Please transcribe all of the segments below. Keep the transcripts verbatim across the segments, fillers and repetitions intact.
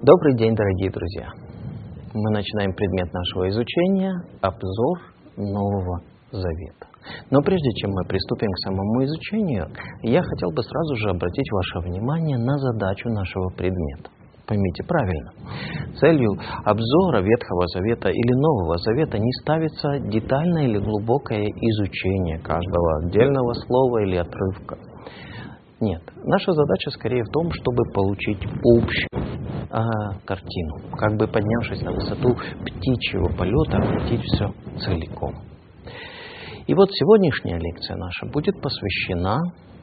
Добрый день, дорогие друзья! Мы начинаем предмет нашего изучения – обзор Нового Завета. Но прежде чем мы приступим к самому изучению, я хотел бы сразу же обратить ваше внимание на задачу нашего предмета. Поймите правильно, целью обзора Ветхого Завета или Нового Завета не ставится детальное или глубокое изучение каждого отдельного слова или отрывка. Нет, наша задача скорее в том, чтобы получить общую а, картину, как бы поднявшись на высоту птичьего полета, охватить все целиком. И вот сегодняшняя лекция наша будет посвящена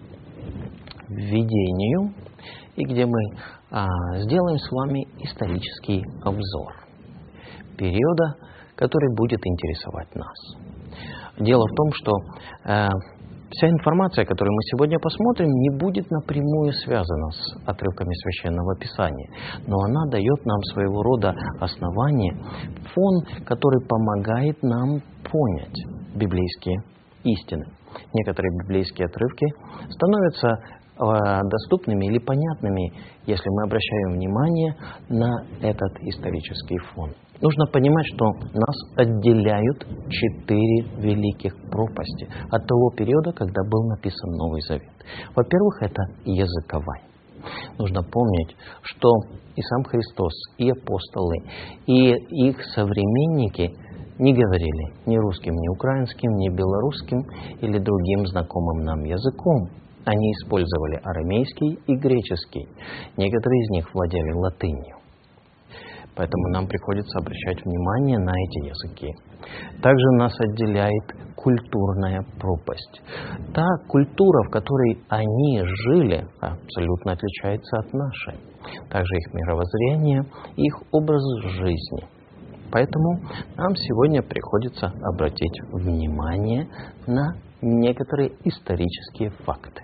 введению, и где мы а, сделаем с вами исторический обзор периода, который будет интересовать нас. Дело в том, что а, вся информация, которую мы сегодня посмотрим, не будет напрямую связана с отрывками Священного Писания, но она дает нам своего рода основание, фон, который помогает нам понять библейские истины. Некоторые библейские отрывки становятся э, доступными или понятными, если мы обращаем внимание на этот исторический фон. Нужно понимать, что нас отделяют четыре великих пропасти от того периода, когда был написан Новый Завет. Во-первых, это языковая. Нужно помнить, что и сам Христос, и апостолы, и их современники не говорили ни русским, ни украинским, ни белорусским или другим знакомым нам языком. Они использовали арамейский и греческий. Некоторые из них владели латынью. Поэтому нам приходится обращать внимание на эти языки. Также нас отделяет культурная пропасть. Та культура, в которой они жили, абсолютно отличается от нашей. Также их мировоззрение, их образ жизни. Поэтому нам сегодня приходится обратить внимание на некоторые исторические факты.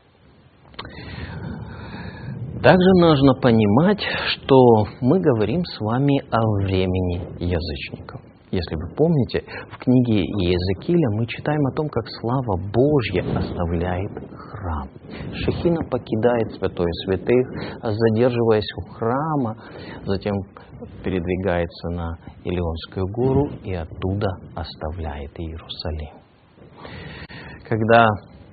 Также нужно понимать, что мы говорим с вами о времени язычников. Если вы помните, в книге Иезекииля мы читаем о том, как слава Божья оставляет храм. Шехина покидает святое святых, задерживаясь у храма, затем передвигается на Илионскую гору и оттуда оставляет Иерусалим. Когда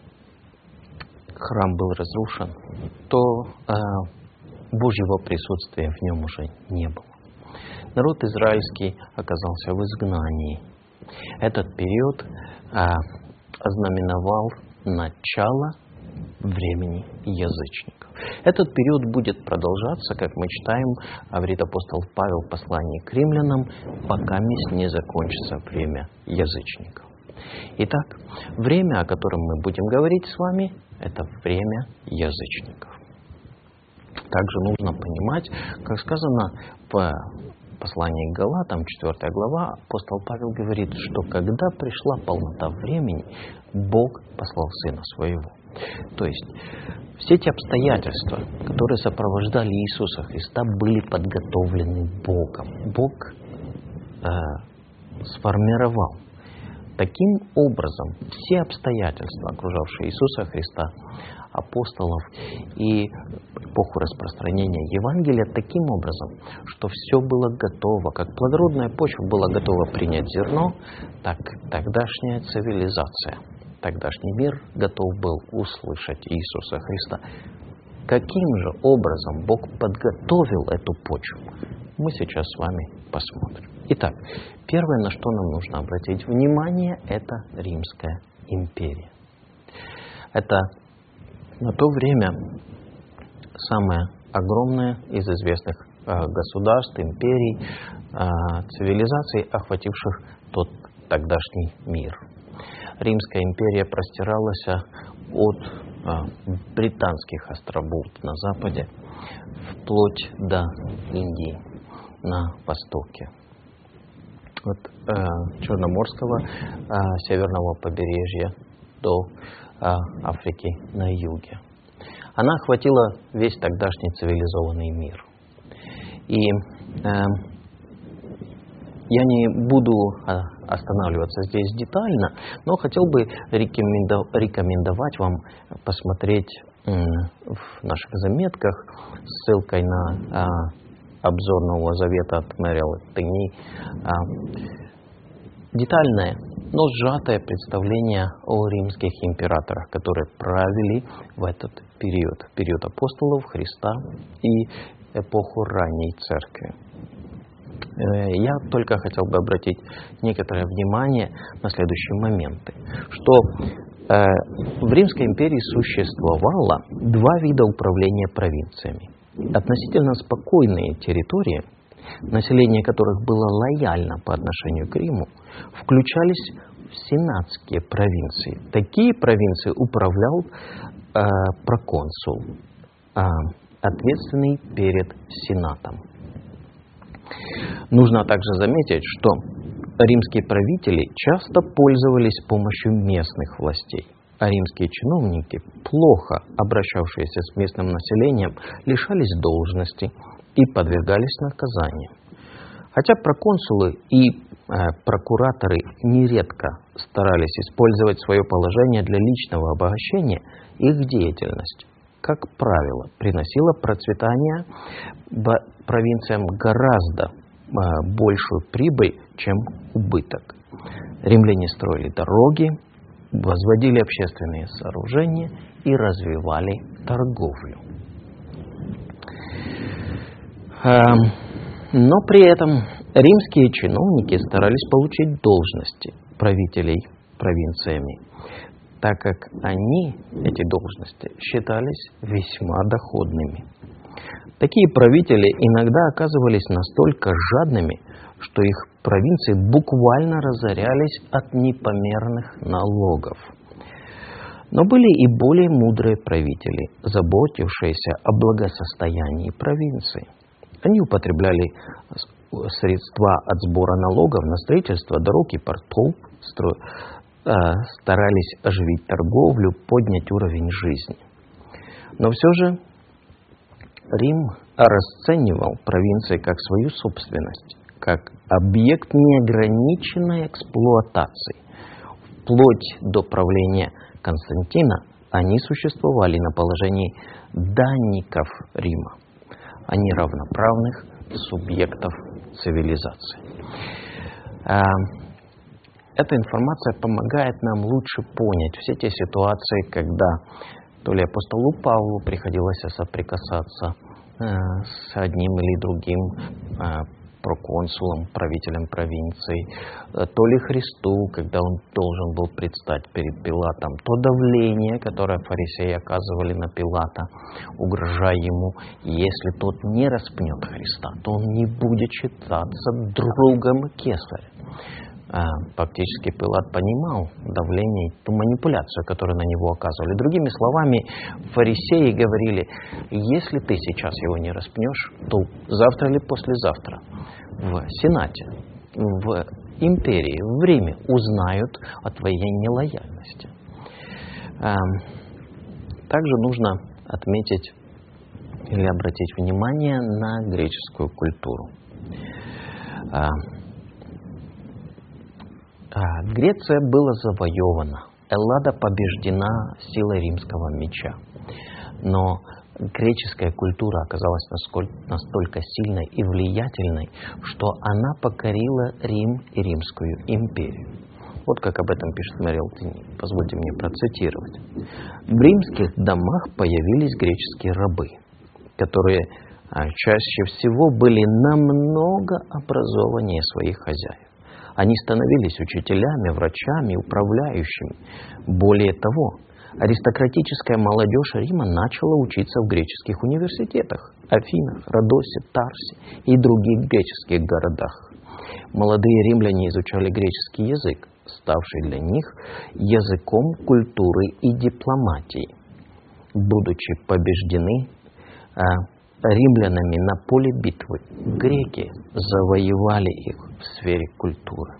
храм был разрушен, то э, Божьего присутствия в нем уже не было. Народ израильский оказался в изгнании. Этот период э, ознаменовал начало времени язычников. Этот период будет продолжаться, как мы читаем, говорит апостол Павел в послании к римлянам, пока не закончится время язычников. Итак, время, о котором мы будем говорить с вами, это время язычников. Также нужно понимать, как сказано в послании к Галатам, четвёртая глава, апостол Павел говорит, что когда пришла полнота времени, Бог послал Сына Своего. То есть все эти обстоятельства, которые сопровождали Иисуса Христа, были подготовлены Богом. Бог э, сформировал. Таким образом, все обстоятельства, окружавшие Иисуса Христа, апостолов и эпоху распространения Евангелия, таким образом, что все было готово, как плодородная почва была готова принять зерно, так тогдашняя цивилизация, тогдашний мир готов был услышать Иисуса Христа. Каким же образом Бог подготовил эту почву, мы сейчас с вами посмотрим. Итак, первое, на что нам нужно обратить внимание, это Римская империя. Это на то время самое огромное из известных э, государств, империй, э, цивилизаций, охвативших тот тогдашний мир. Римская империя простиралась от э, Британских островов на западе вплоть до Индии на востоке. От э, Черноморского э, северного побережья до э, Африки на юге. Она охватила весь тогдашний цивилизованный мир. И э, я не буду э, останавливаться здесь детально, но хотел бы рекомендов, рекомендовать вам посмотреть э, в наших заметках с ссылкой на э, обзор Нового Завета от Мэрил Тени. Детальное, но сжатое представление о римских императорах, которые правили в этот период, период апостолов, Христа и эпоху ранней церкви. Я только хотел бы обратить некоторое внимание на следующие моменты, что э, в Римской империи существовало два вида управления провинциями. Относительно спокойные территории, население которых было лояльно по отношению к Риму, включались в сенатские провинции. Такие провинции управлял э, проконсул, э, ответственный перед сенатом. Нужно также заметить, что римские правители часто пользовались помощью местных властей, а римские чиновники, плохо обращавшиеся с местным населением, лишались должности и подвергались наказаниям. Хотя проконсулы и э, прокураторы нередко старались использовать свое положение для личного обогащения, их деятельность, как правило, приносила процветание провинциям гораздо э, большую прибыль, чем убыток. Римляне строили дороги, возводили общественные сооружения и развивали торговлю. Но при этом римские чиновники старались получить должности правителей провинциями, так как они, эти должности, считались весьма доходными. Такие правители иногда оказывались настолько жадными, что их провинции буквально разорялись от непомерных налогов. Но были и более мудрые правители, заботившиеся о благосостоянии провинции. Они употребляли средства от сбора налогов на строительство дорог и портов, стро... старались оживить торговлю, поднять уровень жизни. Но все же Рим расценивал провинции как свою собственность, как объект неограниченной эксплуатации. Вплоть до правления Константина они существовали на положении данников Рима, а не равноправных субъектов цивилизации. Эта информация помогает нам лучше понять все те ситуации, когда то ли апостолу Павлу приходилось соприкасаться с одним или другим проконсулом, правителем провинции, то ли Христу, когда он должен был предстать перед Пилатом, то давление, которое фарисеи оказывали на Пилата, угрожая ему, если тот не распнет Христа, то он не будет считаться другом кесаря. Фактически Пилат понимал давление и ту манипуляцию, которую на него оказывали. Другими словами, фарисеи говорили, если ты сейчас его не распнешь, то завтра или послезавтра в Сенате, в империи, в Риме узнают о твоей нелояльности. Также нужно отметить или обратить внимание на греческую культуру. Греция была завоевана, Эллада побеждена силой римского меча. Но греческая культура оказалась настолько сильной и влиятельной, что она покорила Рим и Римскую империю. Вот как об этом пишет Мэрил Тени. Позвольте мне процитировать. В римских домах появились греческие рабы, которые чаще всего были намного образованнее своих хозяев. Они становились учителями, врачами, управляющими. Более того, аристократическая молодежь Рима начала учиться в греческих университетах – Афинах, Родосе, Тарсе и других греческих городах. Молодые римляне изучали греческий язык, ставший для них языком культуры и дипломатии. Будучи побеждены римлянами на поле битвы, греки завоевали их в сфере культуры.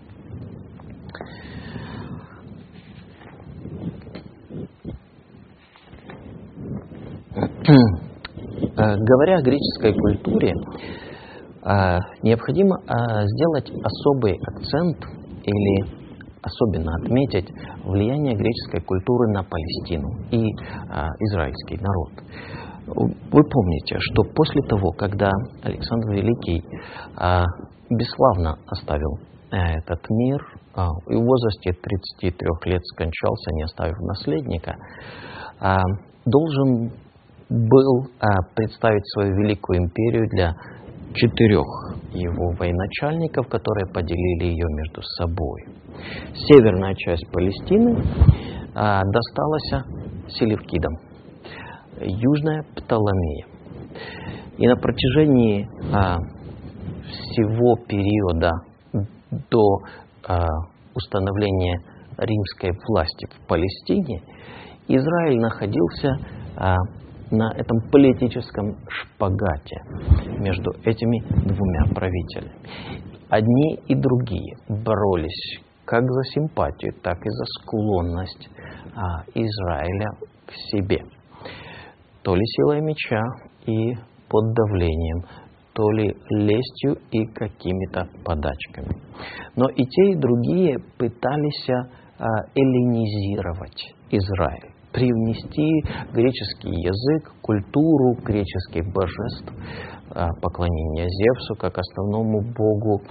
Говоря о греческой культуре, необходимо сделать особый акцент или особенно отметить влияние греческой культуры на Палестину и а, израильский народ. Вы помните, что после того, когда Александр Великий а, бесславно оставил а, этот мир, а, и в возрасте тридцати трёх лет скончался, не оставив наследника, а, должен был а, представить свою великую империю для четырех его военачальников, которые поделили ее между собой. Северная часть Палестины а, досталась Селевкидам, южная — Птолемеям. И на протяжении а, всего периода до а, установления римской власти в Палестине Израиль находился а, на этом политическом шпагате между этими двумя правителями. Одни и другие боролись как за симпатию, так и за склонность а, Израиля к себе. То ли силой меча и под давлением, то ли лестью и какими-то подачками. Но и те, и другие пытались а, эллинизировать Израиль, привнести греческий язык, культуру греческих божеств, поклонение Зевсу как основному богу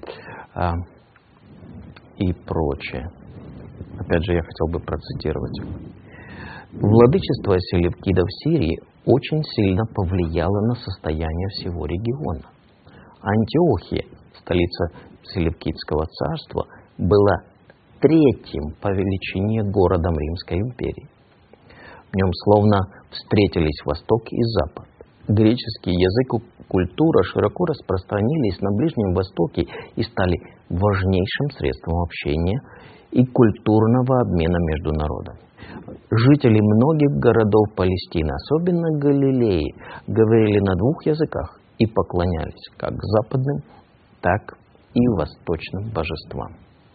и прочее. Опять же, я хотел бы процитировать. Владычество селевкидов в Сирии очень сильно повлияло на состояние всего региона. Антиохия, столица Селевкидского царства, была третьим по величине городом Римской империи. В нем словно встретились Восток и Запад. Греческий язык и культура широко распространились на Ближнем Востоке и стали важнейшим средством общения и культурного обмена между народами. Жители многих городов Палестины, особенно Галилеи, говорили на двух языках и поклонялись как западным, так и восточным божествам.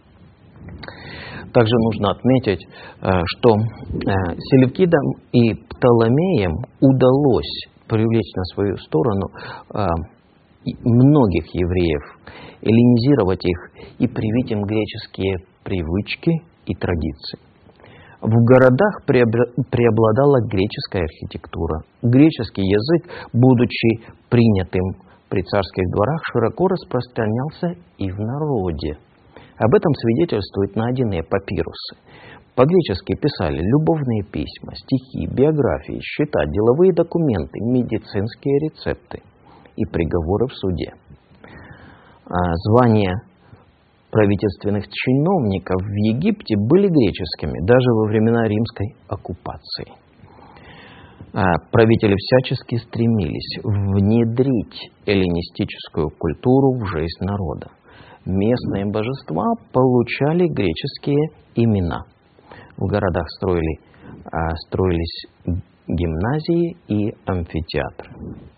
Также нужно отметить, что Селевкидам и Птолемеям удалось привлечь на свою сторону многих евреев, эллинизировать их и привить им греческие привычки и традиции. В городах преобладала греческая архитектура. Греческий язык, будучи принятым при царских дворах, широко распространялся и в народе. Об этом свидетельствуют найденные папирусы. По-гречески писали любовные письма, стихи, биографии, счета, деловые документы, медицинские рецепты и приговоры в суде. Звания правительственных чиновников в Египте были греческими, даже во времена римской оккупации. Правители всячески стремились внедрить эллинистическую культуру в жизнь народа. Местные божества получали греческие имена. В городах строили, строились гимназии и амфитеатры.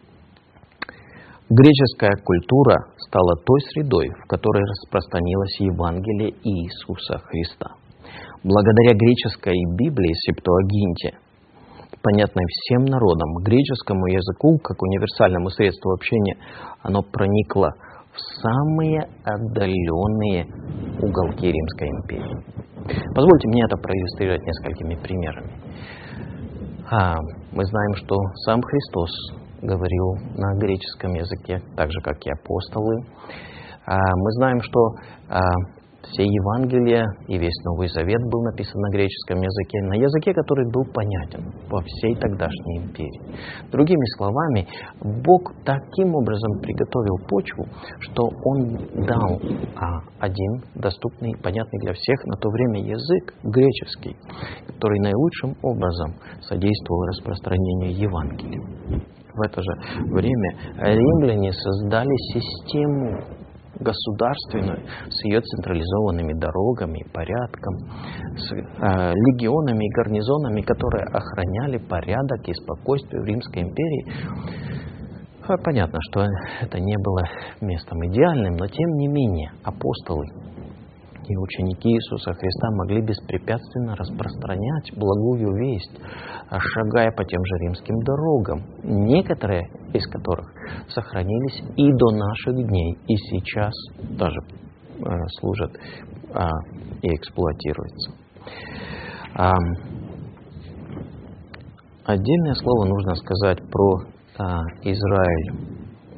Греческая культура стала той средой, в которой распространилось Евангелие Иисуса Христа. Благодаря греческой Библии Септуагинте, понятной всем народам, греческому языку, как универсальному средству общения, оно проникло в самые отдаленные уголки Римской империи. Позвольте мне это проиллюстрировать несколькими примерами. А, мы знаем, что сам Христос говорил на греческом языке, так же, как и апостолы. А, мы знаем, что а, все Евангелия и весь Новый Завет был написан на греческом языке, на языке, который был понятен во всей тогдашней империи. Другими словами, Бог таким образом приготовил почву, что Он дал а, один доступный, понятный для всех на то время язык, греческий, который наилучшим образом содействовал распространению Евангелия. В это же время римляне создали систему государственную, с ее централизованными дорогами, порядком, с э, легионами и гарнизонами, которые охраняли порядок и спокойствие в Римской империи. Понятно, что это не было местом идеальным, но тем не менее апостолы и ученики Иисуса Христа могли беспрепятственно распространять благую весть, шагая по тем же римским дорогам, некоторые из которых сохранились и до наших дней, и сейчас даже э, служат э, и эксплуатируется. А, отдельное слово нужно сказать про а, Израиль.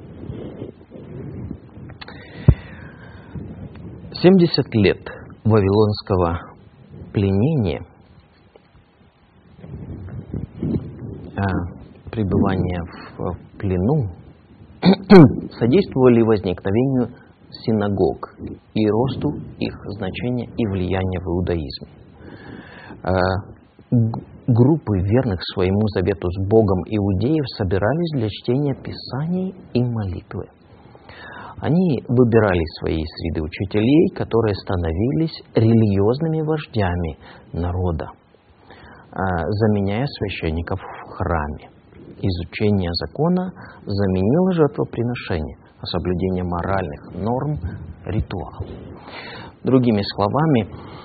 семьдесят лет вавилонского пленения, а, пребывания в, в плену содействовали возникновению синагог и росту их значения и влияния в иудаизме. Группы верных своему завету с Богом иудеев собирались для чтения Писаний и молитвы. Они выбирали свои среды учителей, которые становились религиозными вождями народа, заменяя священников в храме. Изучение закона заменило жертвоприношение, а соблюдение моральных норм – ритуал. Другими словами,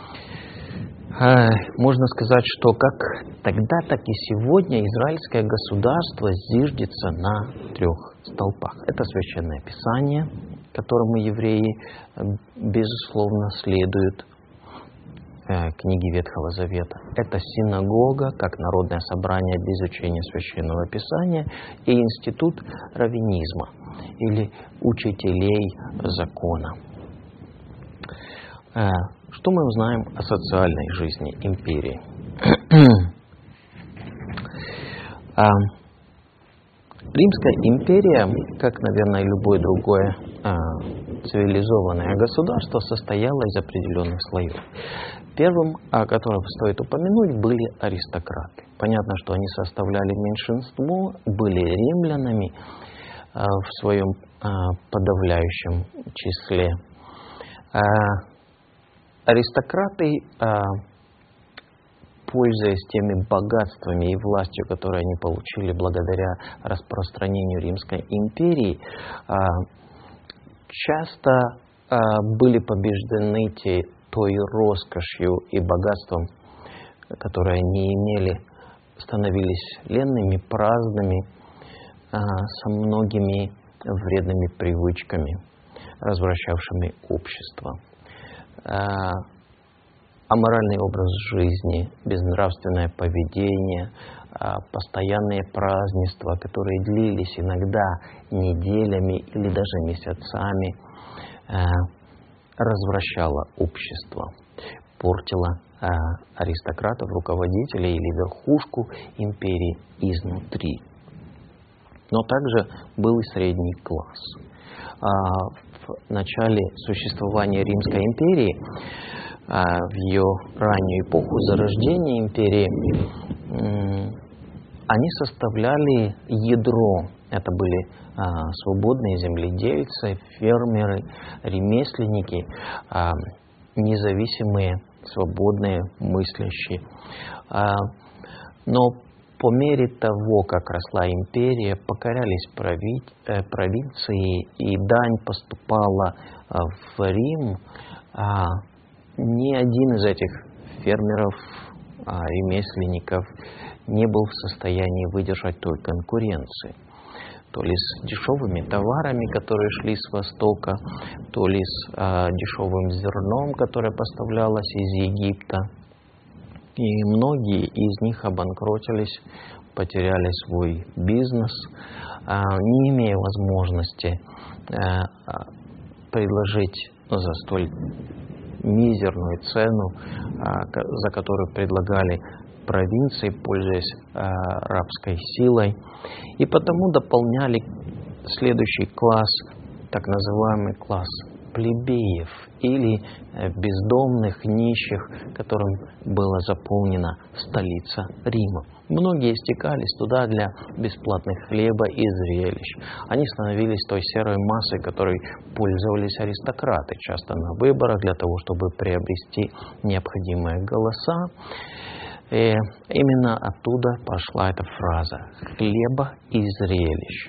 можно сказать, что как тогда, так и сегодня израильское государство зиждется на трех столпах. Это Священное Писание, которому евреи, безусловно, следуют, книги Ветхого Завета. Это синагога, как народное собрание для изучения Священного Писания, и институт раввинизма, или учителей закона. Что мы узнаем о социальной жизни империи? Римская империя, как, наверное, любое другое цивилизованное государство, состояло из определенных слоев. Первым, о котором стоит упомянуть, были аристократы. Понятно, что они составляли меньшинство, были римлянами в своем подавляющем числе. Аристократы, пользуясь теми богатствами и властью, которые они получили благодаря распространению Римской империи, часто были побеждены те, той роскошью и богатством, которые они имели, становились ленными, праздными, со многими вредными привычками, развращавшими общество. Аморальный образ жизни, безнравственное поведение, постоянные празднества, которые длились иногда неделями или даже месяцами, развращало общество, портило аристократов, руководителей или верхушку империи изнутри. Но также был и средний класс. В начале существования Римской империи, в ее раннюю эпоху зарождения империи, они составляли ядро. Это были свободные земледельцы, фермеры, ремесленники, независимые, свободные, мыслящие. Но по мере того, как росла империя, покорялись провинции, и дань поступала в Рим, ни один из этих фермеров, ремесленников не был в состоянии выдержать той конкуренции. То ли с дешевыми товарами, которые шли с Востока, то ли с дешевым зерном, которое поставлялось из Египта. И многие из них обанкротились, потеряли свой бизнес, не имея возможности предложить за столь мизерную цену, за которую предлагали провинции, пользуясь рабской силой. И потому дополняли следующий класс, так называемый класс плебеев или бездомных, нищих, которым была заполнена столица Рима. Многие стекались туда для бесплатных хлеба и зрелищ. Они становились той серой массой, которой пользовались аристократы, часто на выборах для того, чтобы приобрести необходимые голоса. И именно оттуда пошла эта фраза «хлеба и зрелищ».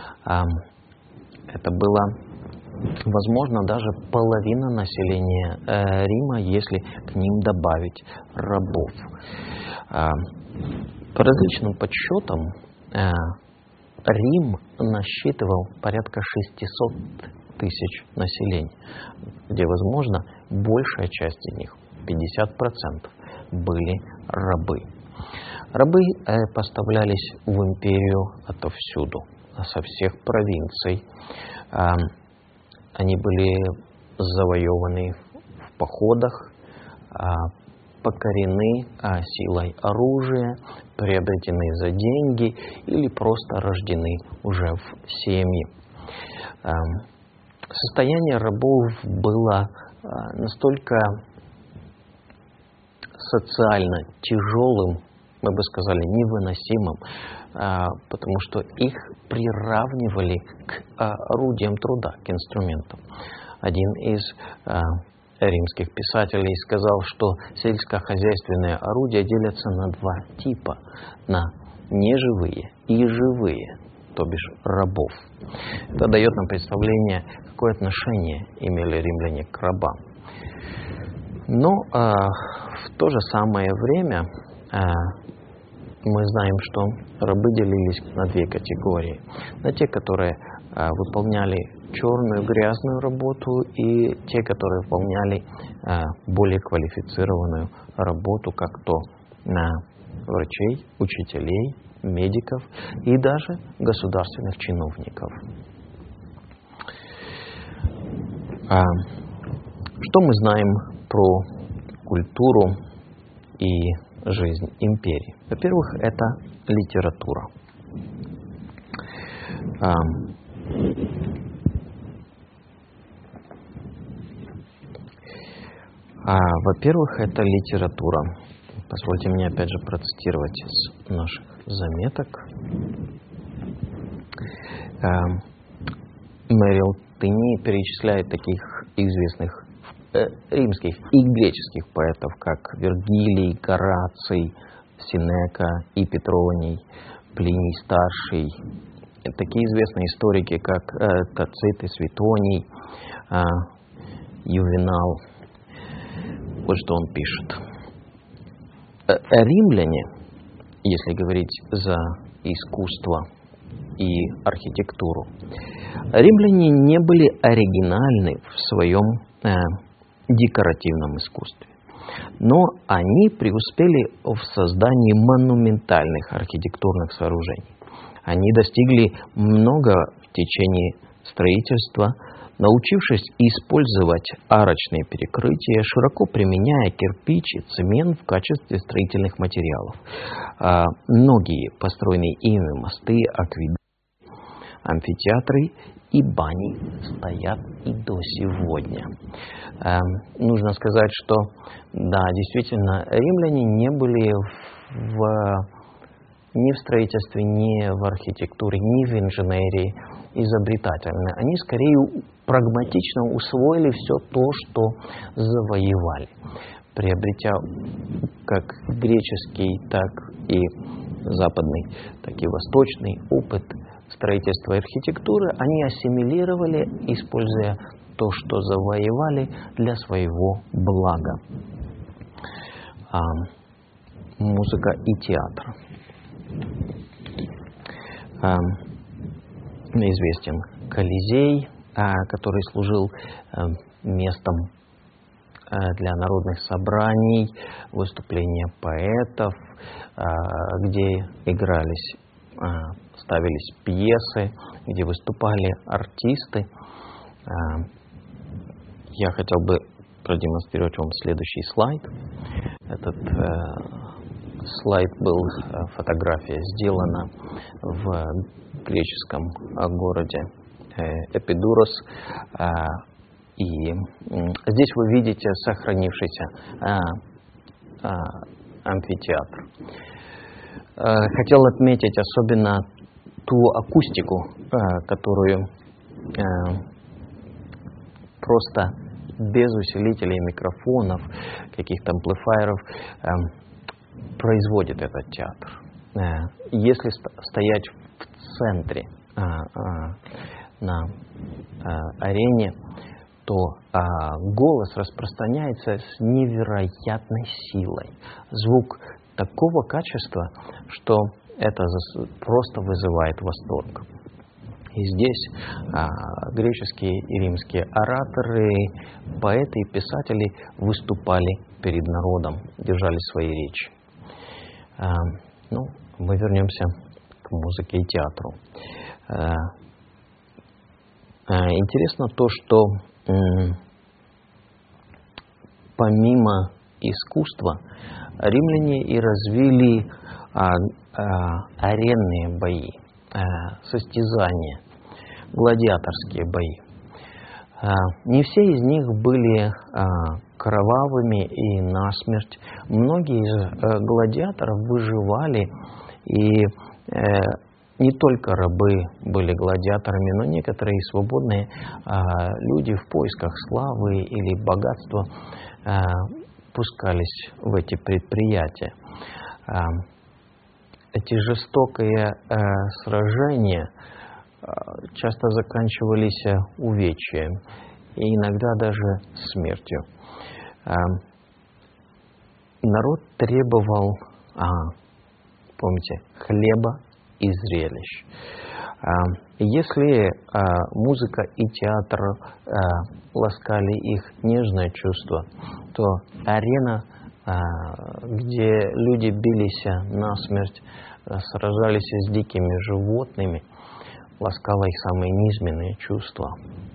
Это было, возможно, даже половина населения э, Рима, если к ним добавить рабов. Э, по различным подсчетам, э, Рим насчитывал порядка шестьсот тысяч населения, где, возможно, большая часть из них пятьдесят процентов были рабы. Рабы э, поставлялись в империю отовсюду, со всех провинций. Э, они были завоеваны в походах, э, покорены э, силой оружия, приобретены за деньги или просто рождены уже в семьи. Э, состояние рабов было э, настолько социально тяжелым, мы бы сказали, невыносимым, потому что их приравнивали к орудиям труда, к инструментам. Один из римских писателей сказал, что сельскохозяйственные орудия делятся на два типа: на неживые и живые, то бишь рабов. Это дает нам представление, какое отношение имели римляне к рабам. Но э, в то же самое время э, мы знаем, что рабы делились на две категории. На те, которые э, выполняли черную, грязную работу, и те, которые выполняли э, более квалифицированную работу, как то э, врачей, учителей, медиков и даже государственных чиновников. Э, что мы знаем про культуру и жизнь империи? Во-первых, это литература. А, а, во-первых, это литература. Позвольте мне опять же процитировать из наших заметок. А, Мэрил Тыни перечисляет таких известных римских и греческих поэтов, как Вергилий, Гораций, Сенека и Петроний, Плиний Старший. Такие известные историки, как э, Тацит и Светоний, э, Ювенал. Вот что он пишет. Э, римляне, если говорить за искусство и архитектуру, римляне не были оригинальны в своем э, декоративном искусстве. Но они преуспели в создании монументальных архитектурных сооружений. Они достигли много в течение строительства, научившись использовать арочные перекрытия, широко применяя кирпич и цемент в качестве строительных материалов. А многие построенные ими мосты, акведуки, амфитеатры и бани стоят и до сегодня. Э, нужно сказать, что да, действительно, римляне не были в, ни в строительстве, ни в архитектуре, ни в инженерии изобретательны. Они скорее прагматично усвоили все то, что завоевали, приобретя как греческий, так и западный, так и восточный опыт строительства и архитектуры, они ассимилировали, используя то, что завоевали, для своего блага. А, музыка и театр. А, известен Колизей, а, который служил а, местом а, для народных собраний, выступления поэтов, а, где игрались а, ставились пьесы, где выступали артисты. Я хотел бы продемонстрировать вам следующий слайд. Этот э, слайд был, фотография сделана в греческом городе Эпидурос. И здесь вы видите сохранившийся амфитеатр. Хотел отметить особенно ту акустику, которую просто без усилителей микрофонов, каких-то амплифайеров производит этот театр. Если стоять в центре на арене, то голос распространяется с невероятной силой. Звук такого качества, что это просто вызывает восторг. И здесь а, греческие и римские ораторы, поэты и писатели выступали перед народом, держали свои речи. А, ну, мы вернемся к музыке и театру. А, а, интересно то, что м, помимо искусства римляне и развили а, а, аренные бои, а, состязания, гладиаторские бои. А, не все из них были а, кровавыми и насмерть. Многие из а, гладиаторов выживали, и а, не только рабы были гладиаторами, но некоторые свободные а, люди в поисках славы или богатства а, пускались в эти предприятия. А, эти жестокие а, сражения часто заканчивались увечьем и иногда даже смертью. Народ требовал, а, помните, хлеба и зрелищ. Если а, музыка и театр а, ласкали их нежное чувство, то арена, а, где люди бились насмерть, сражались с дикими животными, ласкала их самые низменные чувства.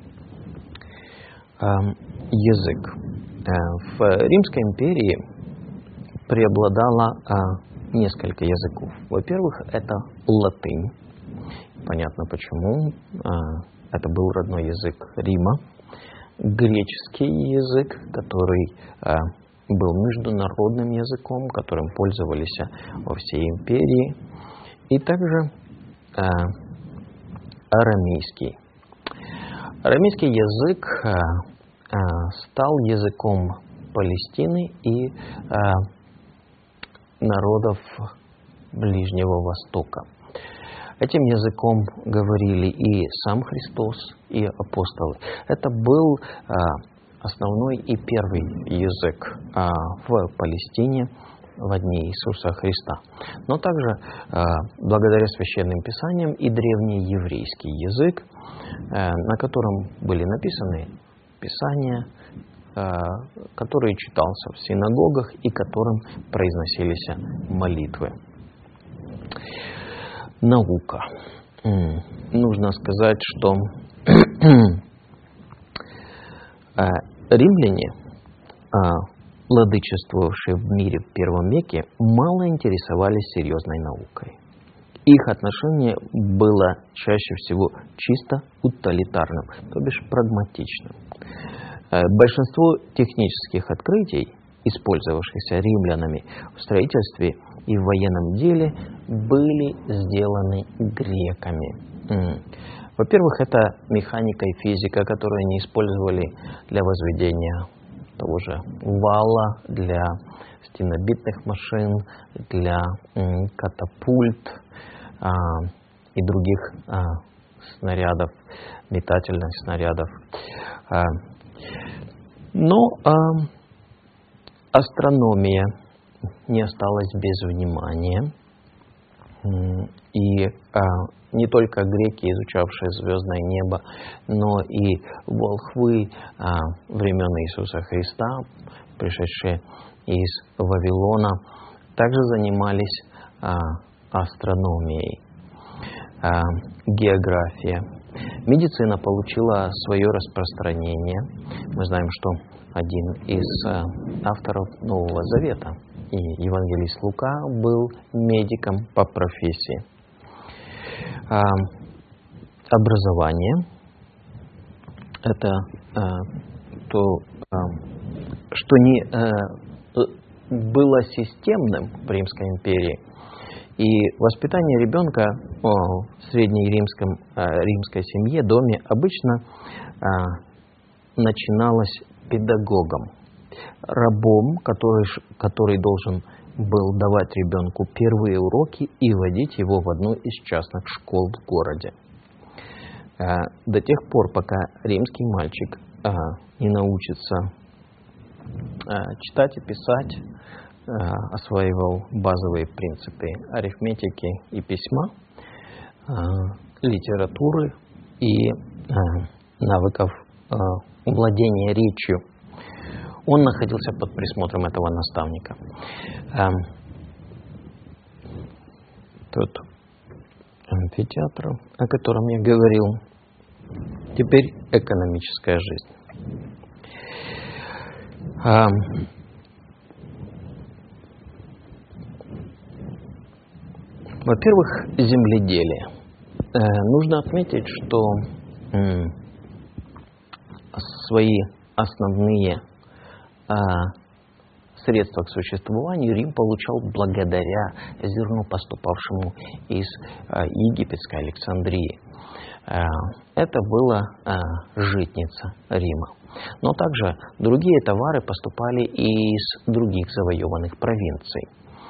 Язык. В Римской империи преобладало несколько языков. Во-первых, это латынь. Понятно почему. Это был родной язык Рима. Греческий язык, который был международным языком, которым пользовались во всей империи. И также арамейский. Арамейский язык а, а, стал языком Палестины и а, народов Ближнего Востока. Этим языком говорили и сам Христос, и апостолы. Это был а, основной и первый язык а, в Палестине во дни Иисуса Христа. Но также, э, благодаря священным писаниям, и древний еврейский язык, э, на котором были написаны писания, э, который читался в синагогах и которым произносились молитвы. Наука. М-м. Нужно сказать, что э, римляне, э, владычествовавшие в мире в первом веке, мало интересовались серьезной наукой. Их отношение было чаще всего чисто утилитарным, то бишь прагматичным. Большинство технических открытий, использовавшихся римлянами в строительстве и в военном деле, были сделаны греками. Во-первых, это механика и физика, которые они использовали для возведения того же вала, для стенобитных машин, для м, катапульт а, и других а, снарядов, метательных снарядов. А, но а, астрономия не осталась без внимания. И а, не только греки, изучавшие звездное небо, но и волхвы а, времен Иисуса Христа, пришедшие из Вавилона, также занимались а, астрономией, а, географией. Медицина получила свое распространение. Мы знаем, что один из а, авторов Нового Завета, и евангелист Лука, был медиком по профессии. А, образование – это а, то, а, что не а, было системным в Римской империи. И воспитание ребенка о, в среднеримском а, римской семье, доме, обычно а, начиналось педагогом, рабом, который, который должен был давать ребенку первые уроки и водить его в одну из частных школ в городе. До тех пор, пока римский мальчик не научится читать и писать, осваивал базовые принципы арифметики и письма, литературы, и навыков владения речью. Он находился под присмотром этого наставника. Тот амфитеатр, о котором я говорил. Теперь экономическая жизнь. Во-первых, земледелие. Нужно отметить, что свои основные средства к существованию Рим получал благодаря зерну, поступавшему из египетской Александрии. Это была житница Рима. Но также другие товары поступали и из других завоеванных провинций.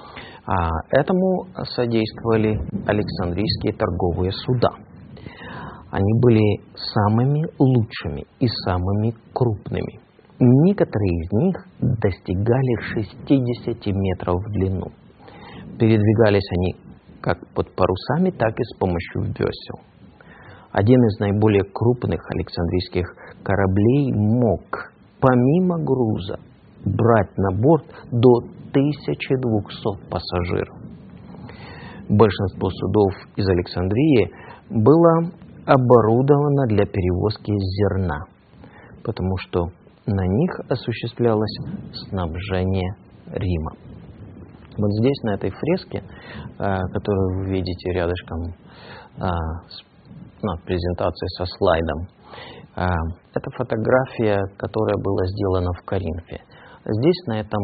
Этому содействовали Александрийские торговые суда. Они были самыми лучшими и самыми крупными. Некоторые из них достигали шестидесяти метров в длину. Передвигались они как под парусами, так и с помощью весел. Один из наиболее крупных александрийских кораблей мог, помимо груза, брать на борт до тысячи двухсот пассажиров. Большинство судов из Александрии было оборудовано для перевозки зерна, потому что на них осуществлялось снабжение Рима. Вот здесь, на этой фреске, которую вы видите рядышком с ну, презентацией со слайдом, это фотография, которая была сделана в Коринфе. Здесь, на этом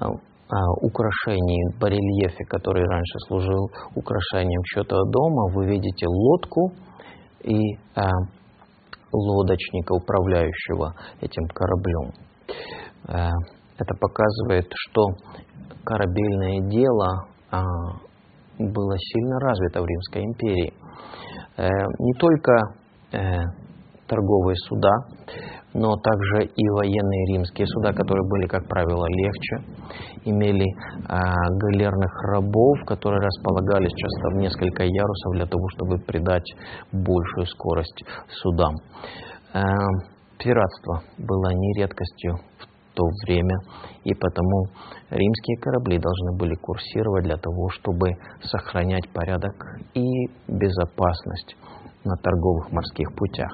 украшении, барельефе, который раньше служил украшением чьего-то дома, вы видите лодку и лодочника, управляющего этим кораблем. Это показывает, что корабельное дело было сильно развито в Римской империи. Не только торговые суда, но также и военные римские суда, которые были, как правило, легче, имели галерных рабов, которые располагались часто в несколько ярусов для того, чтобы придать большую скорость судам. Пиратство было не редкостью в то время, и потому римские корабли должны были курсировать для того, чтобы сохранять порядок и безопасность на торговых морских путях.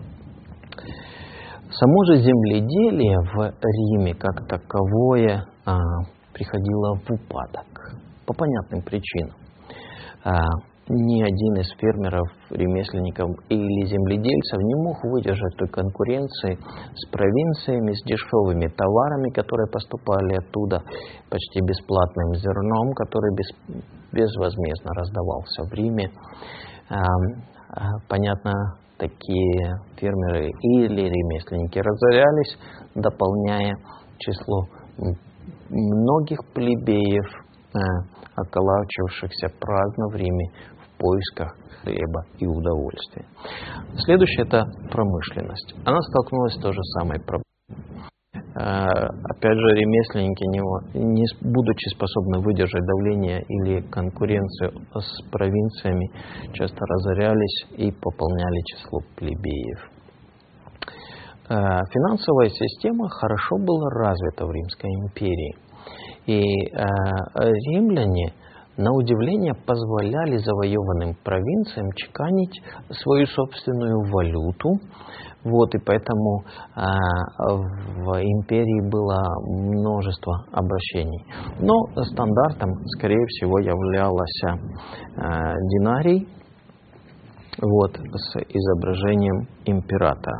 Само же земледелие в Риме как таковое а, приходило в упадок по понятным причинам. А, ни один из фермеров, ремесленников или земледельцев не мог выдержать той конкуренции с провинциями, с дешевыми товарами, которые поступали оттуда, почти бесплатным зерном, который без, безвозмездно раздавался в Риме. А, а, понятно, такие фермеры или ремесленники разорялись, дополняя число многих плебеев, околачивавшихся праздно в Риме в поисках хлеба и удовольствия. Следующее – это промышленность. Она столкнулась с той же самой проблемой. Опять же, ремесленники, не будучи способны выдержать давление или конкуренцию с провинциями, часто разорялись и пополняли число плебеев. Финансовая система хорошо была развита в Римской империи. И римляне, на удивление, позволяли завоеванным провинциям чеканить свою собственную валюту. Вот, и поэтому а, в империи было множество обращений. Но стандартом, скорее всего, являлся а, динарий, вот, с изображением императора.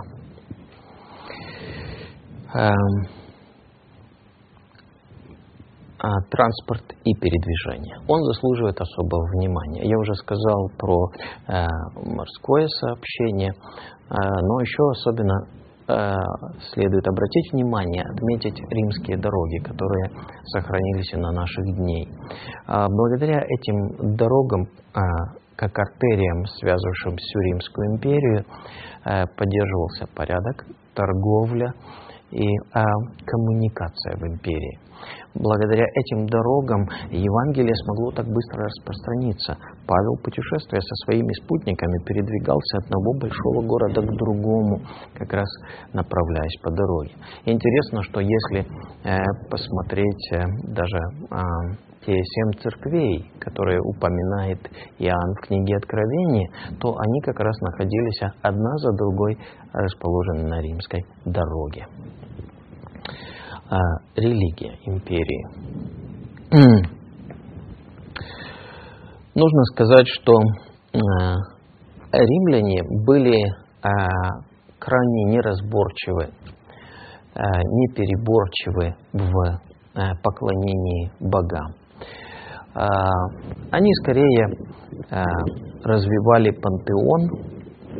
А, а, транспорт и передвижение. Он заслуживает особого внимания. Я уже сказал про а, морское сообщение. Но еще особенно э, следует обратить внимание, отметить римские дороги, которые сохранились и на наших дней. А благодаря этим дорогам, э, как артериям, связывавшим всю Римскую империю, э, поддерживался порядок, торговля и а, коммуникация в империи. Благодаря этим дорогам Евангелие смогло так быстро распространиться. Павел, путешествуя со своими спутниками, передвигался от одного большого города к другому, как раз направляясь по дороге. Интересно, что если э, посмотреть э, даже э, те семь церквей, которые упоминает Иоанн в книге Откровения, то они как раз находились одна за другой, расположены на римской дороге. А, религия империи. Нужно сказать, что а, римляне были а, крайне неразборчивы, а, непереборчивы в а, поклонении богам. А, они скорее а, развивали пантеон,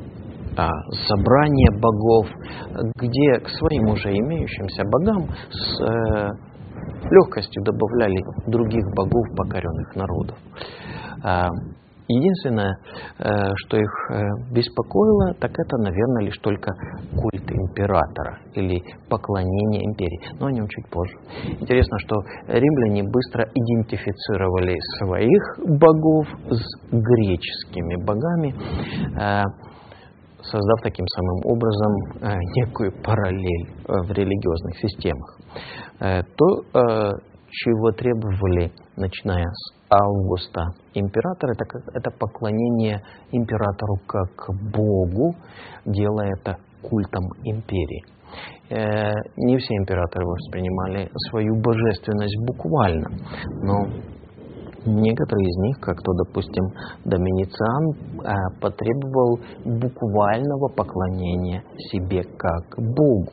собрание богов, где к своим уже имеющимся богам с э, легкостью добавляли других богов покоренных народов. Э, единственное, э, что их э, беспокоило, так это, наверное, лишь только культ императора или поклонение империи, но о нем чуть позже. Интересно, что римляне быстро идентифицировали своих богов с греческими богами, э, создав таким самым образом э, некую параллель э, в религиозных системах. Э, то, э, чего требовали, начиная с Августа императора, это, это поклонение императору как Богу, делая это культом империи. Э, не все императоры воспринимали свою божественность буквально, но некоторые из них, как то, допустим, Домициан, потребовал буквального поклонения себе как Богу.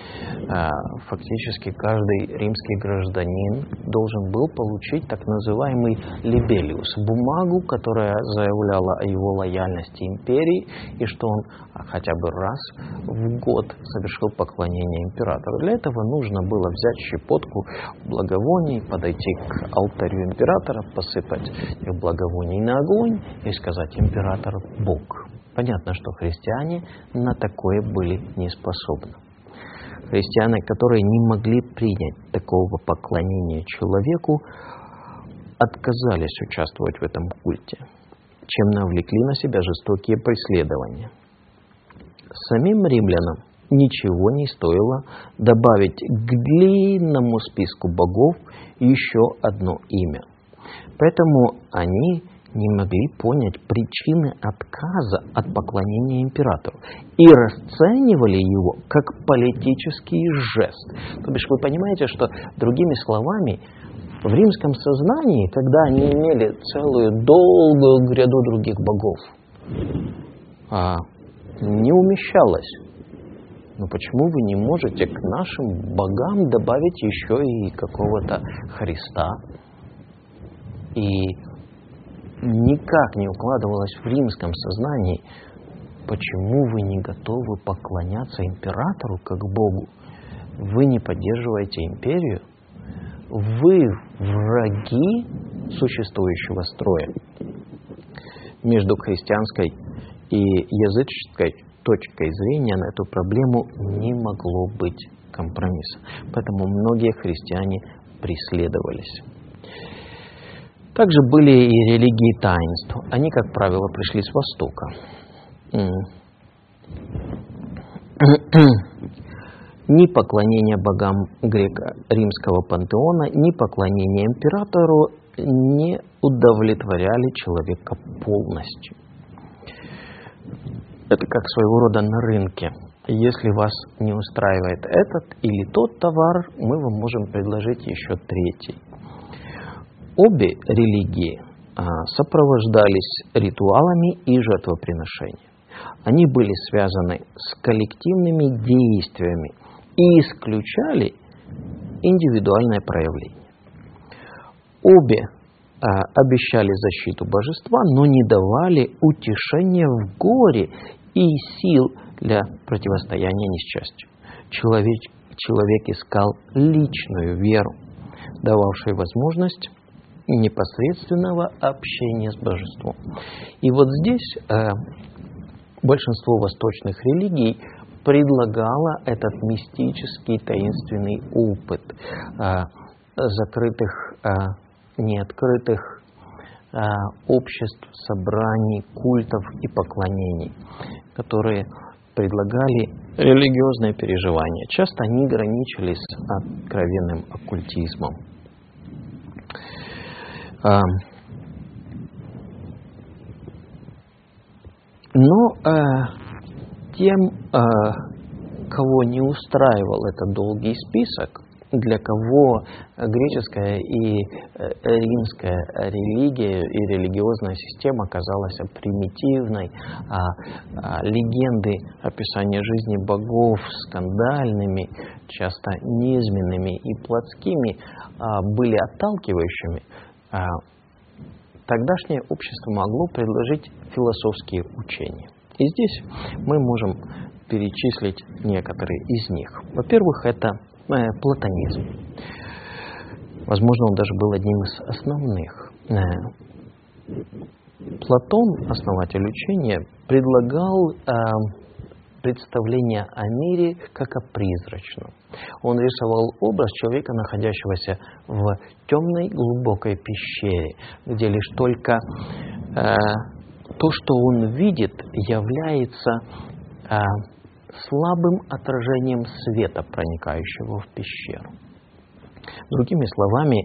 Фактически каждый римский гражданин должен был получить так называемый либелиус, бумагу, которая заявляла о его лояльности империи и что он хотя бы раз в год совершил поклонение императору. Для этого нужно было взять щепотку благовоний, подойти к алтарю императора, посыпать их благовоний на огонь и сказать: император Бог. Понятно, что христиане на такое были не способны. Христиане, которые не могли принять такого поклонения человеку, отказались участвовать в этом культе, чем навлекли на себя жестокие преследования. Самим римлянам ничего не стоило добавить к длинному списку богов еще одно имя. Поэтому они не могли понять причины отказа от поклонения императору и расценивали его как политический жест. То бишь, вы понимаете, что, другими словами, в римском сознании, когда они имели целую долгую гряду других богов, а, не умещалось: но почему вы не можете к нашим богам добавить еще и какого-то Христа? И никак не укладывалось в римском сознании, почему вы не готовы поклоняться императору как Богу? Вы не поддерживаете империю? Вы враги существующего строя. Между христианской и языческой точкой зрения на эту проблему не могло быть компромисса. Поэтому многие христиане преследовались. Также были и религии таинств. Они, как правило, пришли с Востока. Ни поклонение богам греко-римского пантеона, ни поклонение императору не удовлетворяли человека полностью. Это как своего рода на рынке. Если вас не устраивает этот или тот товар, мы вам можем предложить еще третий. Обе религии а, сопровождались ритуалами и жертвоприношениями. Они были связаны с коллективными действиями и исключали индивидуальное проявление. Обе а, обещали защиту божества, но не давали утешения в горе и сил для противостояния несчастью. Человек, человек искал личную веру, дававшую возможность непосредственного общения с божеством. И вот здесь э, большинство восточных религий предлагала этот мистический таинственный опыт а, закрытых, а, неоткрытых а, обществ, собраний, культов и поклонений, которые предлагали религиозные переживания. Часто они граничили с откровенным оккультизмом. А, но а, тем, а, кого не устраивал этот долгий список, для кого греческая и римская религия и религиозная система казалась примитивной, а, а легенды описания жизни богов скандальными, часто низменными и плотскими а, были отталкивающими, а, тогдашнее общество могло предложить философские учения. И здесь мы можем перечислить некоторые из них. Во-первых, это платонизм. Возможно, он даже был одним из основных. Платон, основатель учения, предлагал представление о мире как о призрачном. Он рисовал образ человека, находящегося в темной глубокой пещере, где лишь только то, что он видит, является слабым отражением света, проникающего в пещеру. Другими словами,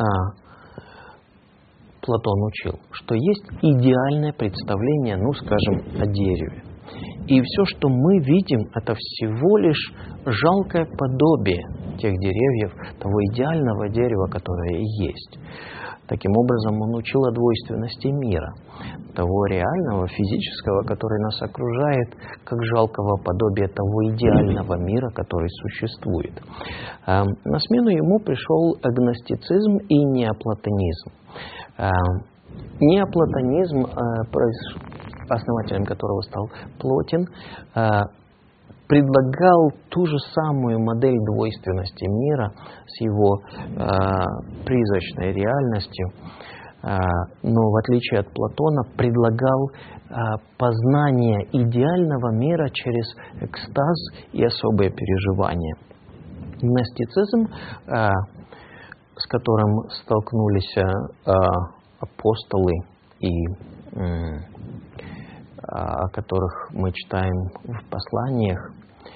Платон учил, что есть идеальное представление, ну, скажем, о дереве. И все, что мы видим, это всего лишь жалкое подобие тех деревьев, того идеального дерева, которое есть. Таким образом, он учил о двойственности мира, того реального, физического, который нас окружает, как жалкого подобия того идеального мира, который существует. На смену ему пришел агностицизм и неоплатонизм. Неоплатонизм, основателем которого стал Плотин, предлагал ту же самую модель двойственности мира с его э, призрачной реальностью, э, но в отличие от Платона предлагал э, познание идеального мира через экстаз и особые переживания. Гностицизм, э, с которым столкнулись э, апостолы и э, о которых мы читаем в посланиях,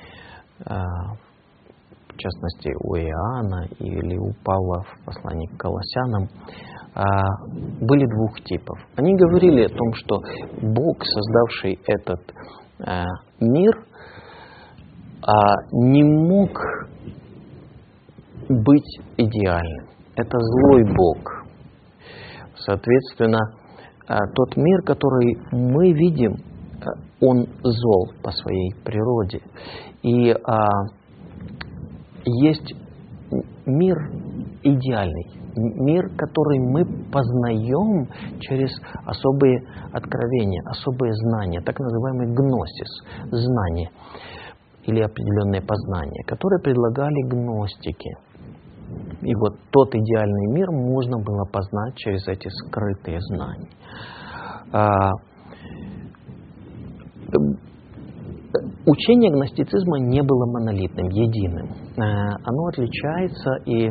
в частности у Иоанна или у Павла в послании к Колоссянам, были двух типов. Они говорили о том, что Бог, создавший этот мир, не мог быть идеальным. Это злой Бог. Соответственно, тот мир, который мы видим, он зол по своей природе. И а, есть мир идеальный, мир, который мы познаем через особые откровения, особые знания, так называемый гносис, знания или определенные познания, которые предлагали гностики. И вот тот идеальный мир можно было познать через эти скрытые знания. Учение гностицизма не было монолитным, единым. Оно отличается, и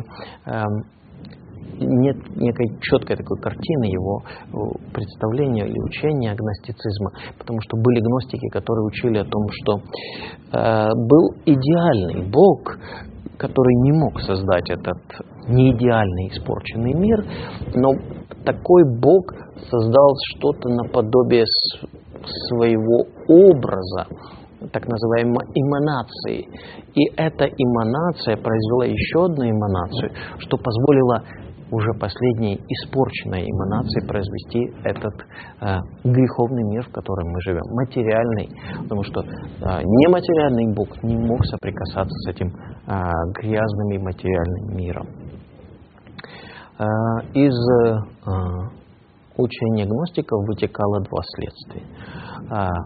нет некой четкой такой картины его представления или учения гностицизма, потому что были гностики, которые учили о том, что был идеальный Бог, который не мог создать этот неидеальный, испорченный мир, но такой Бог создал что-то наподобие своего образа, так называемой эманации. И эта эманация произвела еще одну эманацию, что позволило уже последней испорченной эманации произвести этот э, греховный мир, в котором мы живем, материальный, потому что э, нематериальный Бог не мог соприкасаться с этим э, грязным и материальным миром. Э, из э, учения гностиков вытекало два следствия. Э,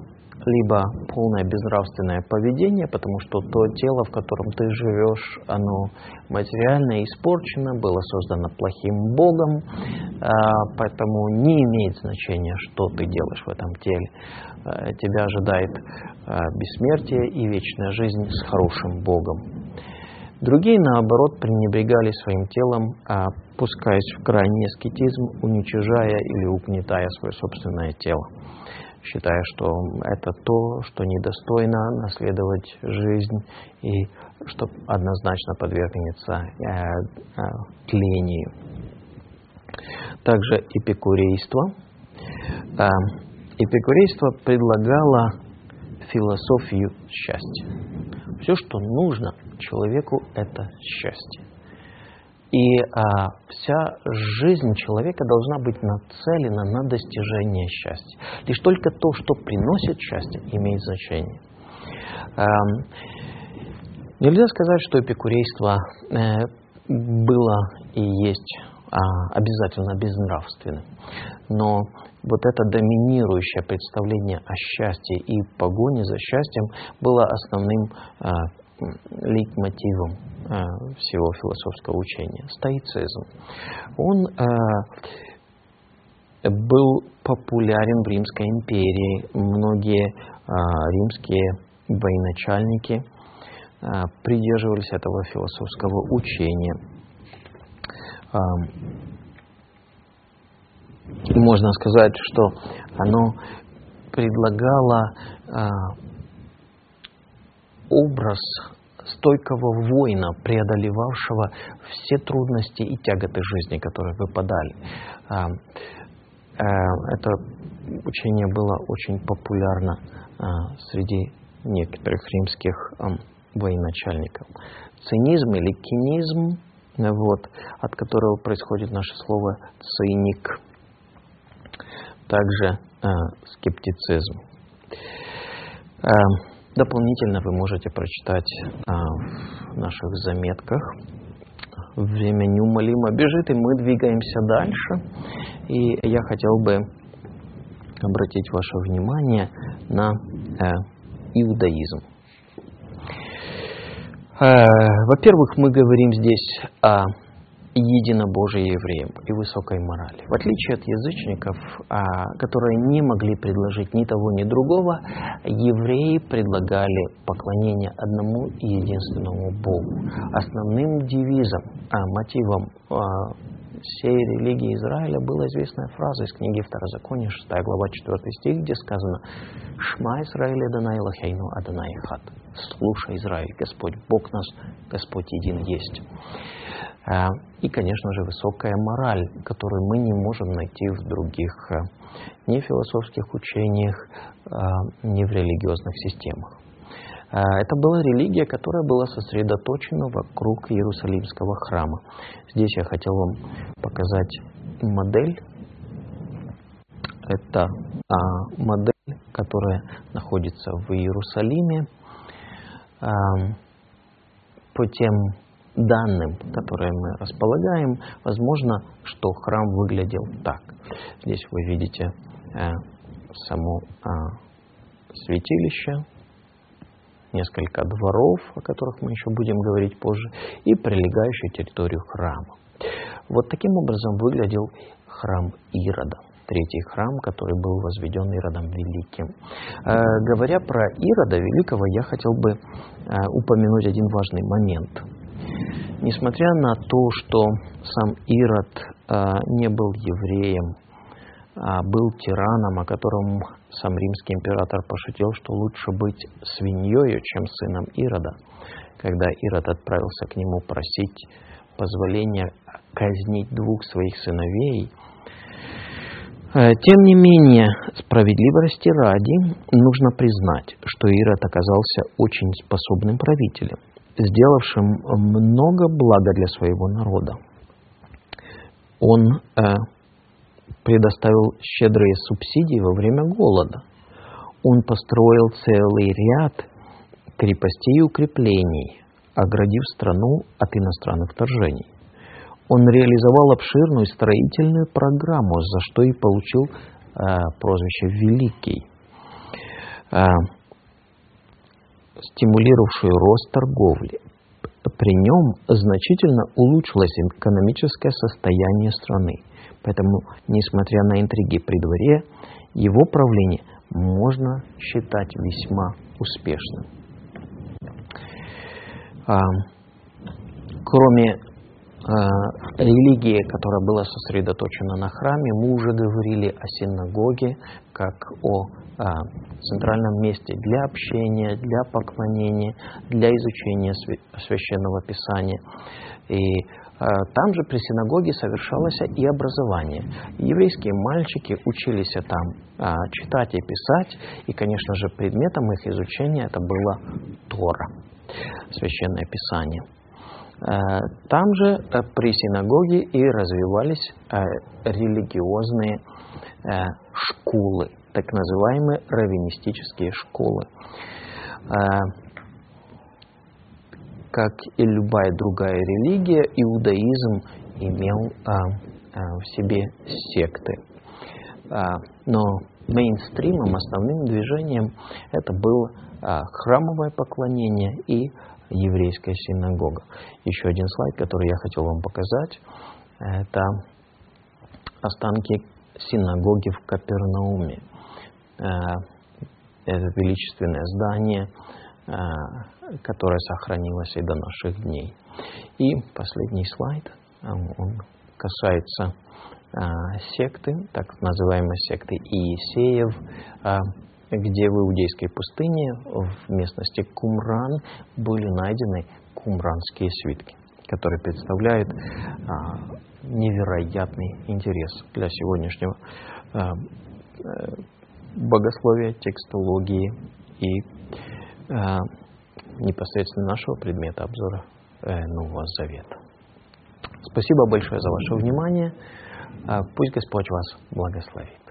либо полное безнравственное поведение, потому что то тело, в котором ты живешь, оно материально испорчено, было создано плохим Богом, поэтому не имеет значения, что ты делаешь в этом теле. Тебя ожидает бессмертие и вечная жизнь с хорошим Богом. Другие, наоборот, пренебрегали своим телом, пускаясь в крайний аскетизм, уничижая или угнетая свое собственное тело, считая, что это то, что недостойно наследовать жизнь и что однозначно подвергнется э, э, тлению. Также эпикурейство. Э, эпикурейство предлагало философию счастья. Все, что нужно человеку, это счастье. И а, вся жизнь человека должна быть нацелена на достижение счастья. Лишь только то, что приносит счастье, имеет значение. А, нельзя сказать, что эпикурейство э, было и есть а, обязательно безнравственным. Но вот это доминирующее представление о счастье и погоне за счастьем было основным а, лейтмотивом э, всего философского учения. Стоицизм. Он э, был популярен в Римской империи. Многие э, римские военачальники э, придерживались этого философского учения. Э, можно сказать, что оно предлагало э, образ стойкого воина, преодолевавшего все трудности и тяготы жизни, которые выпадали. Это учение было очень популярно среди некоторых римских военачальников. Цинизм или кинизм, вот, от которого происходит наше слово циник. Также скептицизм. Дополнительно вы можете прочитать а, в наших заметках. Время неумолимо бежит, и мы двигаемся дальше. И я хотел бы обратить ваше внимание на э, иудаизм. Э, во-первых, мы говорим здесь о единобожии евреям и высокой морали. В отличие от язычников, которые не могли предложить ни того, ни другого, евреи предлагали поклонение одному и единственному Богу. Основным девизом, мотивом всей религии Израиля была известная фраза из книги Второзакония, шестая глава, четвёртый стих, где сказано: «Шма Исраэль Адонай Элохейну Адонай Эхад». «Слушай, Израиль, Господь Бог наш, Господь един есть». И, конечно же, высокая мораль, которую мы не можем найти в других ни философских учениях, ни в религиозных системах. Это была религия, которая была сосредоточена вокруг Иерусалимского храма. Здесь я хотел вам показать модель. Это модель, которая находится в Иерусалиме. По тем данным, которые мы располагаем, возможно, что храм выглядел так. Здесь вы видите э, само э, святилище, несколько дворов, о которых мы еще будем говорить позже, и прилегающую территорию храма. Вот таким образом выглядел храм Ирода, третий храм, который был возведен Иродом Великим. Э, говоря про Ирода Великого, я хотел бы э, упомянуть один важный момент. Несмотря на то, что сам Ирод э, не был евреем, а был тираном, о котором сам римский император пошутил, что лучше быть свиньей, чем сыном Ирода, когда Ирод отправился к нему просить позволения казнить двух своих сыновей. Э, тем не менее, справедливости ради, нужно признать, что Ирод оказался очень способным правителем, сделавшим много блага для своего народа. Он э, предоставил щедрые субсидии во время голода. Он построил целый ряд крепостей и укреплений, оградив страну от иностранных вторжений. Он реализовал обширную строительную программу, за что и получил э, прозвище «Великий». стимулировавшую рост торговли. При нем значительно улучшилось экономическое состояние страны. Поэтому, несмотря на интриги при дворе, его правление можно считать весьма успешным. Кроме религии, которая была сосредоточена на храме, мы уже говорили о синагоге как о центральном месте для общения, для поклонения, для изучения священного писания. И там же при синагоге совершалось и образование. Еврейские мальчики учились там читать и писать, и, конечно же, предметом их изучения это было Тора, священное писание. Там же при синагоге и развивались религиозные школы, так называемые раввинистические школы. Как и любая другая религия, иудаизм имел в себе секты. Но мейнстримом, основным движением это было храмовое поклонение и еврейская синагога. Еще один слайд, который я хотел вам показать, это останки синагоги в Капернауме. Это величественное здание, которое сохранилось и до наших дней. И последний слайд, он касается секты, так называемой секты Иисеев, где в иудейской пустыне, в местности Кумран, были найдены кумранские свитки, которые представляют а, невероятный интерес для сегодняшнего а, богословия, текстологии и а, непосредственно нашего предмета обзора а, Нового Завета. Спасибо большое за ваше внимание. А, пусть Господь вас благословит.